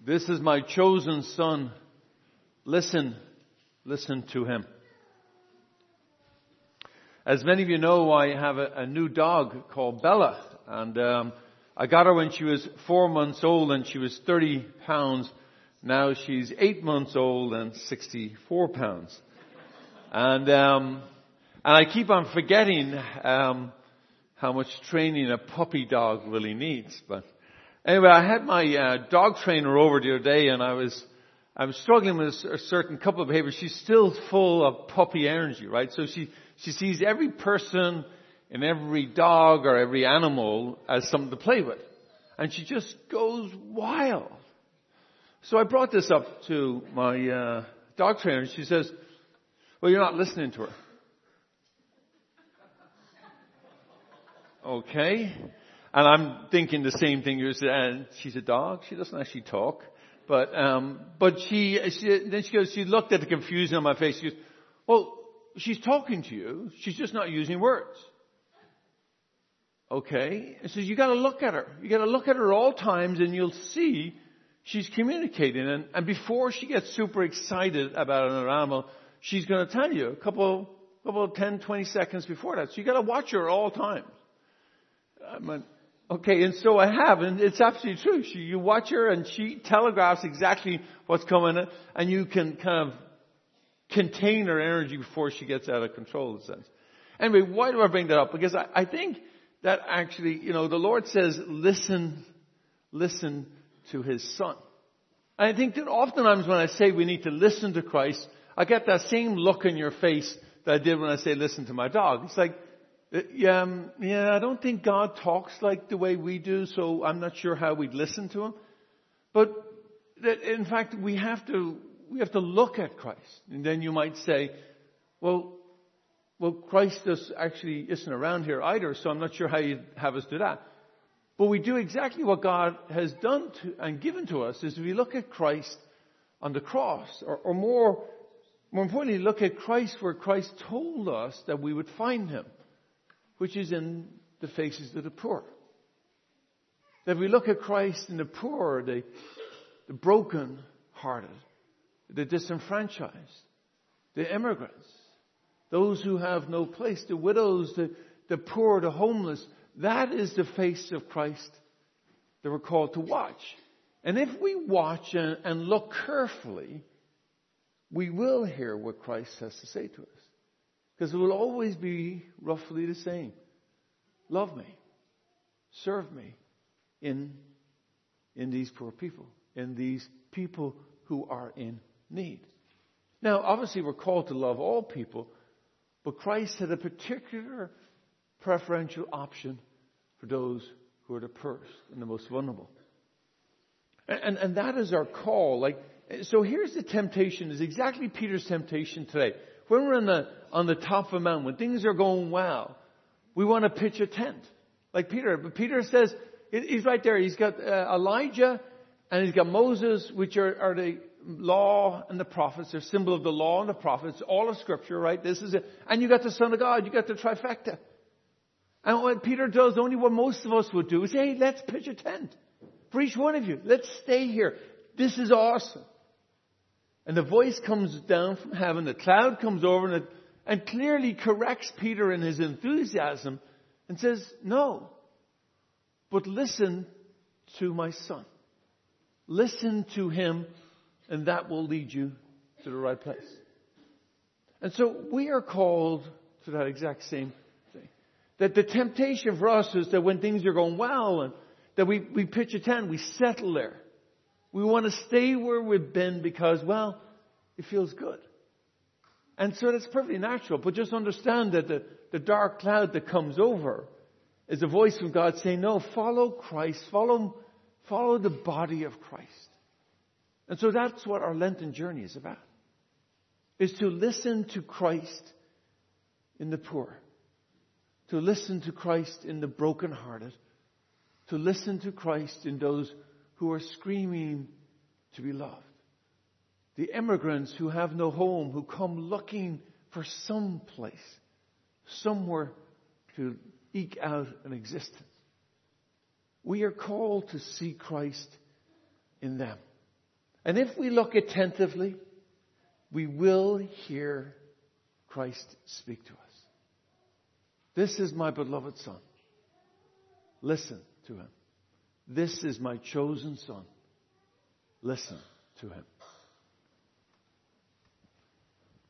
This is my chosen son. Listen to him. As many of you know, I have a new dog called Bella. And I got her when she was 4 months old and she was 30 pounds. Now she's 8 months old and 64 pounds. And I keep on forgetting how much training a puppy dog really needs. But anyway, I had my dog trainer over the other day, and I was struggling with a certain couple of behaviors. She's still full of puppy energy, right? So she sees every person and every dog or every animal as something to play with, and she just goes wild. So I brought this up to my dog trainer, and she says, "Well, you're not listening to her." Okay. And I'm thinking the same thing you said. And she's a dog. She doesn't actually talk. But she looked at the confusion on my face. She goes, "Well, she's talking to you. She's just not using words." Okay. And so you got to look at her. You got to look at her all times, and you'll see she's communicating. And before she gets super excited about another animal, she's going to tell you a couple of 10, 20 seconds before that. So you got to watch her all times. Okay, and so I have, and it's absolutely true. You watch her, and she telegraphs exactly what's coming, and you can kind of contain her energy before she gets out of control, in a sense. Anyway, why do I bring that up? Because I think that actually, the Lord says, listen to His Son. And I think that oftentimes when I say we need to listen to Christ, I get that same look in your face that I did when I say listen to my dog. It's like, yeah, I don't think God talks like the way we do, so I'm not sure how we'd listen to Him. But in fact, we have to look at Christ. And then you might say, well, Christ isn't around here either, so I'm not sure how you'd have us do that. But we do exactly what God has done and given to us, is we look at Christ on the cross, or more importantly, look at Christ where Christ told us that we would find Him, which is in the faces of the poor. That we look at Christ in the poor, the broken-hearted, the disenfranchised, the immigrants, those who have no place, the widows, the poor, the homeless. That is the face of Christ that we're called to watch. And if we watch and look carefully, we will hear what Christ has to say to us. Because it will always be roughly the same. Love me. Serve me in these poor people. In these people who are in need. Now, obviously we're called to love all people. But Christ had a particular preferential option for those who are the poorest and the most vulnerable. And that is our call. So here's the temptation. Is exactly Peter's temptation today. When we're on the top of a mountain, when things are going well, we want to pitch a tent. Like Peter. But Peter says, he's right there. He's got Elijah and he's got Moses, which are the law and the prophets. They're symbol of the law and the prophets. All of Scripture, right? This is it. And you got the Son of God. You got the trifecta. And what Peter does, only what most of us would do, is, hey, let's pitch a tent. For each one of you. Let's stay here. This is awesome. And the voice comes down from heaven, the cloud comes over and clearly corrects Peter in his enthusiasm and says, no, but listen to my Son. Listen to Him, and that will lead you to the right place. And so we are called to that exact same thing. That the temptation for us is that when things are going well and that we pitch a tent, we settle there. We want to stay where we've been because, well, it feels good. And so that's perfectly natural. But just understand that the dark cloud that comes over is a voice from God saying, no, follow Christ. Follow the body of Christ. And so that's what our Lenten journey is about. Is to listen to Christ in the poor. To listen to Christ in the brokenhearted. To listen to Christ in those who are screaming to be loved. The immigrants who have no home, who come looking for some place, somewhere to eke out an existence. We are called to see Christ in them. And if we look attentively, we will hear Christ speak to us. This is my beloved Son. Listen to him. This is my chosen Son. Listen to him.